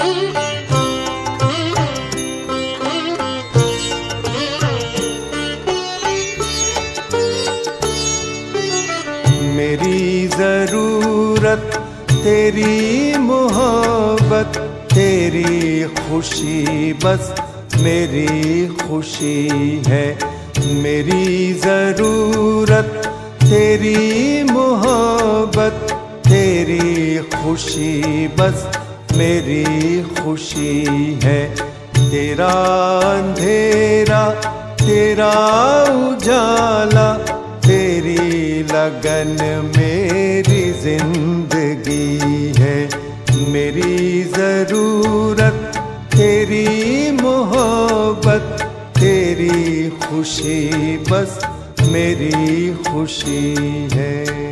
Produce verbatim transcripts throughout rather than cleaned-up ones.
मेरी ज़रूरत तेरी मोहब्बत, तेरी खुशी बस मेरी खुशी है। मेरी ज़रूरत तेरी मोहब्बत, तेरी खुशी बस मेरी खुशी है। तेरा अंधेरा तेरा उजाला, तेरी लगन मेरी जिंदगी है। मेरी ज़रूरत तेरी मोहब्बत, तेरी खुशी बस मेरी खुशी है।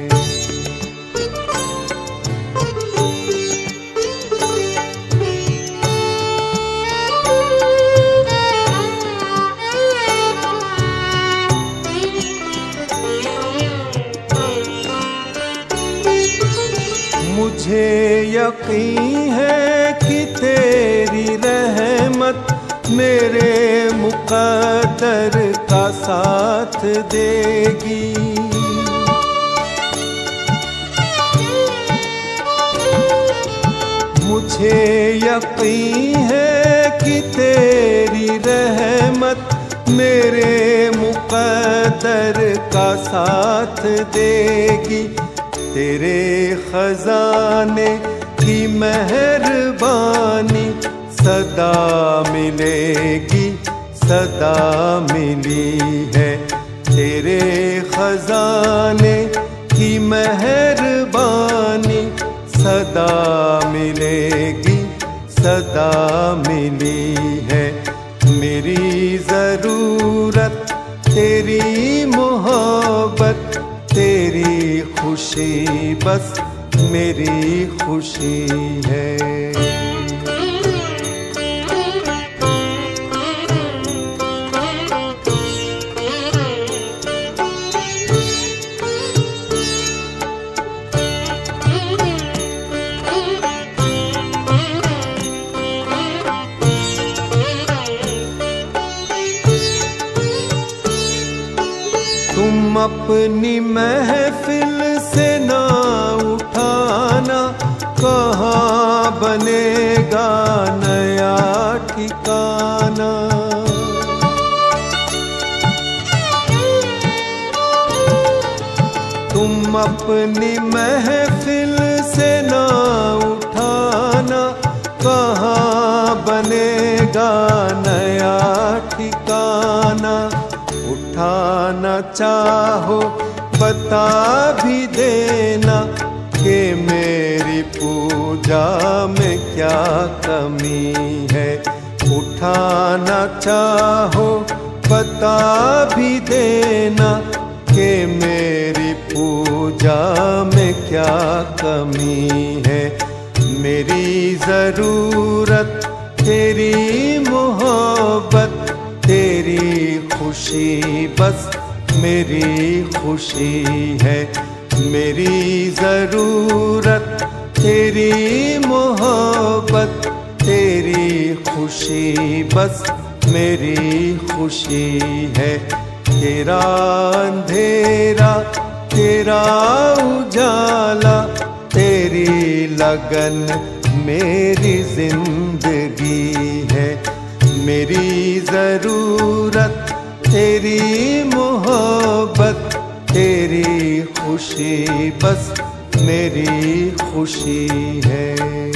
मुझे यकीन है कि तेरी रहमत मेरे मुक़द्दर का साथ देगी। मुझे यकीन है कि तेरी रहमत मेरे मुक़द्दर का साथ देगी। तेरे खजाने की मेहरबानी सदा मिलेगी, सदा मिली है। तेरे खजाने की मेहरबानी सदा मिलेगी, सदा मिली है। मेरी ज़रूरत तेरी मोहब्बत, तेरी खुशी बस मेरी खुशी है। तुम अपनी महफिल से ना उठाना, कहाँ बनेगा नया ठिकाना। तुम अपनी महफिल से ना उठाना, कहाँ बनेगा नया ठिकाना। उठाना चाहो बता भी देना कि मेरी पूजा में क्या कमी है। उठाना चाहो बता भी देना कि मेरी पूजा में क्या कमी है। मेरी ज़रूरत तेरी मोहब्बत, तेरी खुशी बस मेरी खुशी है। मेरी ज़रूरत तेरी मोहब्बत, तेरी खुशी बस मेरी खुशी है। तेरा अंधेरा तेरा उजाला, तेरी लगन मेरी जिंदगी है। मेरी ज़रूरत तेरी मोहब्बत, तेरी खुशी बस मेरी खुशी है।